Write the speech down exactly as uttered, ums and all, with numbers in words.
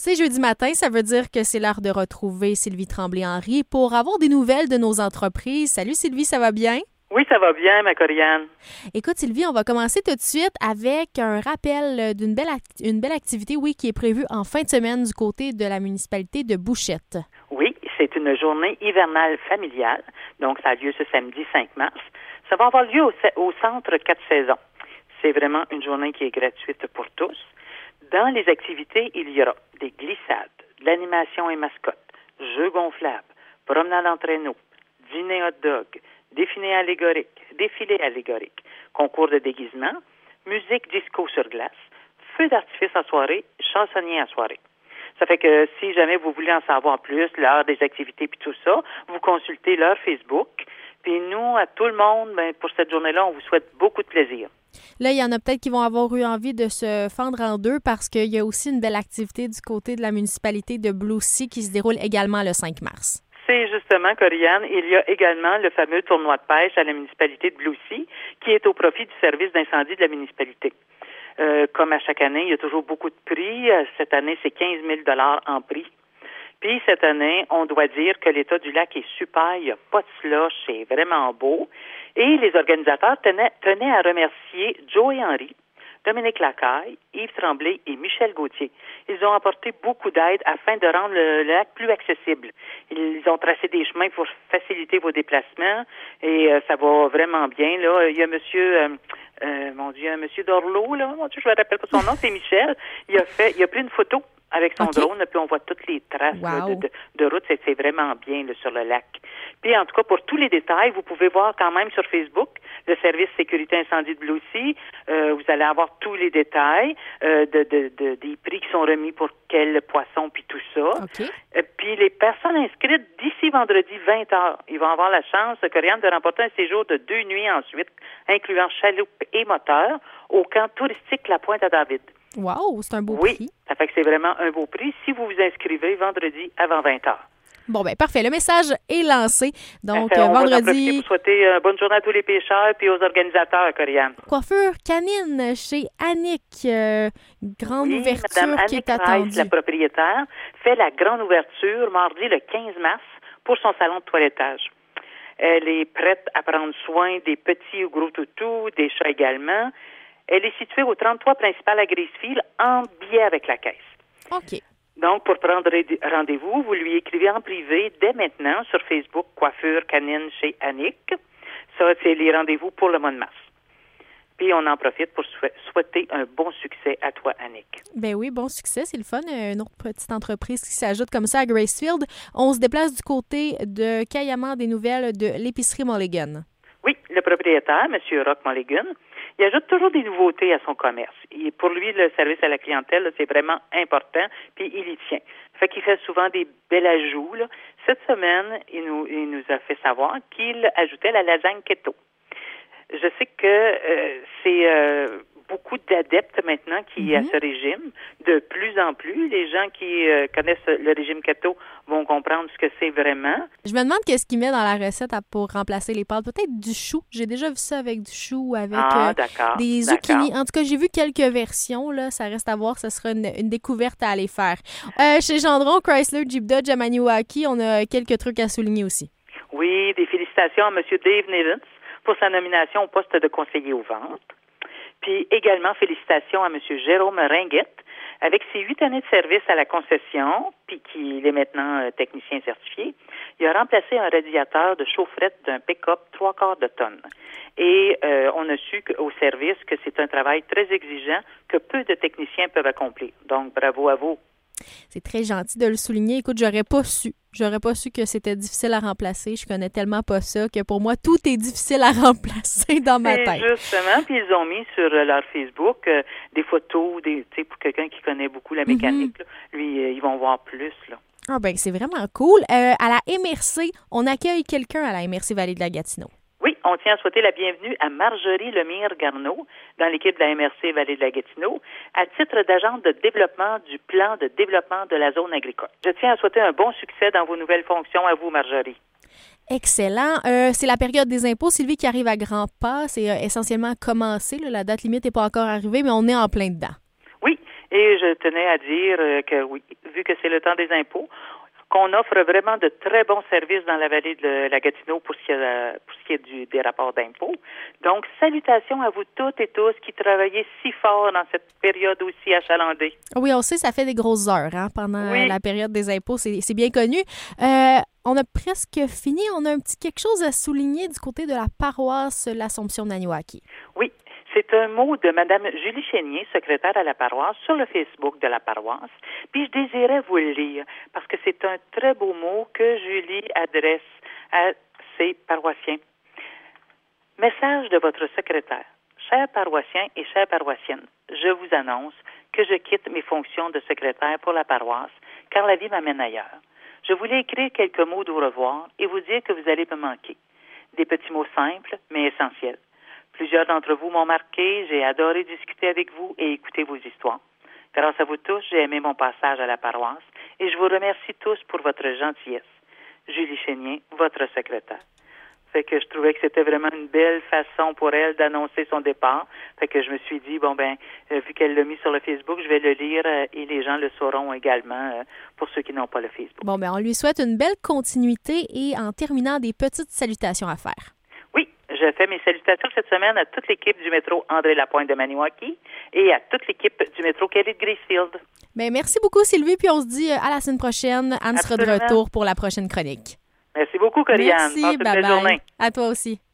C'est jeudi matin, ça veut dire que c'est l'heure de retrouver Sylvie Tremblay-Henry pour avoir des nouvelles de nos entreprises. Salut Sylvie, ça va bien? Oui, ça va bien, ma Corianne. Écoute Sylvie, on va commencer tout de suite avec un rappel d'une belle, act- une belle activité, oui, qui est prévue en fin de semaine du côté de la municipalité de Bouchette. Oui, c'est une journée hivernale familiale, donc ça a lieu ce samedi cinq mars. Ça va avoir lieu au, au centre quatre saisons. C'est vraiment une journée qui est gratuite pour tous. Dans les activités, il y aura des glissades, de l'animation et mascotte, jeux gonflables, promenade en traîneau, dîner hot dog, défilé allégorique, défilé allégorique, concours de déguisement, musique disco sur glace, feu d'artifice en soirée, chansonnier en soirée. Ça fait que si jamais vous voulez en savoir plus, l'heure des activités puis tout ça, vous consultez leur Facebook. Puis nous, à tout le monde, ben, pour cette journée-là, on vous souhaite beaucoup de plaisir. Là, il y en a peut-être qui vont avoir eu envie de se fendre en deux parce qu'il y a aussi une belle activité du côté de la municipalité de Blue Sea qui se déroule également le cinq mars. C'est justement, Corianne, il y a également le fameux tournoi de pêche à la municipalité de Blue Sea qui est au profit du service d'incendie de la municipalité. Euh, comme à chaque année, il y a toujours beaucoup de prix. Cette année, c'est quinze mille dollars en prix. Puis cette année, on doit dire que l'état du lac est super, il n'y a pas de slush, c'est vraiment beau. Et les organisateurs tenaient, tenaient à remercier Joey Henry, Dominique Lacaille, Yves Tremblay et Michel Gauthier. Ils ont apporté beaucoup d'aide afin de rendre le, le lac plus accessible. Ils ont tracé des chemins pour faciliter vos déplacements et euh, ça va vraiment bien. Là, il y a monsieur, euh, euh, mon Dieu, monsieur Dorlo, là, mon Dieu, je me rappelle pas son nom, c'est Michel. Il a fait, il a pris une photo avec son okay. drone, puis on voit toutes les traces wow. là, de, de, de route. C'est, c'est vraiment bien là, sur le lac. Puis, en tout cas, pour tous les détails, vous pouvez voir quand même sur Facebook le service sécurité incendie de Blue Sea. Euh, vous allez avoir tous les détails euh, de, de, de, des prix qui sont remis pour quel poisson, puis tout ça. Okay. Euh, puis, les personnes inscrites d'ici vendredi vingt heures, ils vont avoir la chance, Corianne, de remporter un séjour de deux nuits ensuite, incluant chaloupe et moteur, au camp touristique La Pointe à David. Wow, c'est un beau oui, prix. Oui, ça fait que c'est vraiment un beau prix si vous vous inscrivez vendredi avant vingt heures. Bon, ben parfait. Le message est lancé. Donc, on vendredi... va en profiter pour souhaiter euh, bonne journée à tous les pêcheurs et aux organisateurs, Corianne. Coiffure canine chez Annick. Euh, grande oui, ouverture Madame qui Annick est attendue. Rice, la propriétaire, fait la grande ouverture mardi le quinze mars pour son salon de toilettage. Elle est prête à prendre soin des petits ou gros toutous, des chats également. Elle est située au trente-trois principal à Gracefield, en biais avec la caisse. OK. Donc, pour prendre rendez-vous, vous lui écrivez en privé dès maintenant sur Facebook Coiffure canine chez Annick. Ça, c'est les rendez-vous pour le mois de mars. Puis, on en profite pour souhaiter un bon succès à toi, Annick. Ben oui, bon succès, c'est le fun. Une autre petite entreprise qui s'ajoute comme ça à Gracefield. On se déplace du côté de Cayamant des nouvelles de l'épicerie Mulligan. Oui, le propriétaire, M. Rock Mulligan, il ajoute toujours des nouveautés à son commerce. Et pour lui, le service à la clientèle, là, c'est vraiment important, puis il y tient. Fait qu'il fait souvent des bels ajouts. Là. Cette semaine, il nous, il nous a fait savoir qu'il ajoutait la lasagne keto. Je sais que euh, c'est euh, beaucoup d'adeptes maintenant qui mm-hmm. à ce régime. De plus en plus, les gens qui euh, connaissent le régime keto vont comprendre ce que c'est vraiment. Je me demande qu'est-ce qu'il met dans la recette pour remplacer les pâtes. Peut-être du chou. J'ai déjà vu ça avec du chou, avec ah, euh, d'accord, des zucchini. En tout cas, j'ai vu quelques versions. Là, ça reste à voir. Ce sera une, une découverte à aller faire. Euh, chez Gendron, Chrysler, Jeep Dodge, à Maniwaki, on a quelques trucs à souligner aussi. Oui, des félicitations à M. Dave Nevins pour sa nomination au poste de conseiller aux ventes. Puis également, félicitations à M. Jérôme Ringuette avec ses huit années de service à la concession, puis qu'il est maintenant euh, technicien certifié. Il a remplacé un radiateur de chaufferette d'un pick-up trois quarts de tonne. Et euh, on a su au service que c'est un travail très exigeant que peu de techniciens peuvent accomplir. Donc, bravo à vous. C'est très gentil de le souligner. Écoute, j'aurais pas su. J'aurais pas su que c'était difficile à remplacer. Je connais tellement pas ça que pour moi, tout est difficile à remplacer dans ma tête. Et justement, puis ils ont mis sur leur Facebook euh, des photos, des, tu sais, pour quelqu'un qui connaît beaucoup la mécanique. Mm-hmm. Là, lui, euh, ils vont voir plus, là. Ah ben, c'est vraiment cool. Euh, à la M R C, on accueille quelqu'un à la M R C Vallée de la Gatineau. Oui, on tient à souhaiter la bienvenue à Marjorie Lemire-Garneau dans l'équipe de la M R C Vallée de la Gatineau à titre d'agente de développement du plan de développement de la zone agricole. Je tiens à souhaiter un bon succès dans vos nouvelles fonctions à vous, Marjorie. Excellent. Euh, c'est la période des impôts, Sylvie, qui arrive à grands pas. C'est euh, essentiellement commencé. Là. La date limite n'est pas encore arrivée, mais on est en plein dedans. Oui, Et je tenais à dire que oui, vu que c'est le temps des impôts, qu'on offre vraiment de très bons services dans la vallée de la Gatineau pour ce qui est, pour ce qui est du, des rapports d'impôts. Donc, salutations à vous toutes et tous qui travaillez si fort dans cette période aussi achalandée. Oui, on sait, ça fait des grosses heures hein, pendant oui. la période des impôts, c'est, c'est bien connu. Euh, on a presque fini, on a un petit quelque chose à souligner du côté de la paroisse L'Assomption d'Aniwaki. Oui. C'est un mot de Mme Julie Chénier, secrétaire à la paroisse, sur le Facebook de la paroisse. Puis je désirais vous le lire parce que c'est un très beau mot que Julie adresse à ses paroissiens. Message de votre secrétaire. Chers paroissiens et chères paroissiennes, je vous annonce que je quitte mes fonctions de secrétaire pour la paroisse car la vie m'amène ailleurs. Je voulais écrire quelques mots d'au revoir et vous dire que vous allez me manquer. Des petits mots simples mais essentiels. Plusieurs d'entre vous m'ont marqué, j'ai adoré discuter avec vous et écouter vos histoires. Grâce à vous tous, j'ai aimé mon passage à la paroisse et je vous remercie tous pour votre gentillesse. Julie Chénier, votre secrétaire. Fait que je trouvais que c'était vraiment une belle façon pour elle d'annoncer son départ. Fait que je me suis dit, bon ben, euh, vu qu'elle l'a mis sur le Facebook, je vais le lire euh, et les gens le sauront également euh, pour ceux qui n'ont pas le Facebook. Bon ben, on lui souhaite une belle continuité et en terminant, des petites salutations à faire. Je fais mes salutations cette semaine à toute l'équipe du métro André-Lapointe de Maniwaki et à toute l'équipe du métro Kelly de Gracefield. Bien, merci beaucoup, Sylvie, puis on se dit à la semaine prochaine. Anne Absolument. Sera de retour pour la prochaine chronique. Merci beaucoup, Corianne. Merci, Passe une bye belle bye. journée. À toi aussi.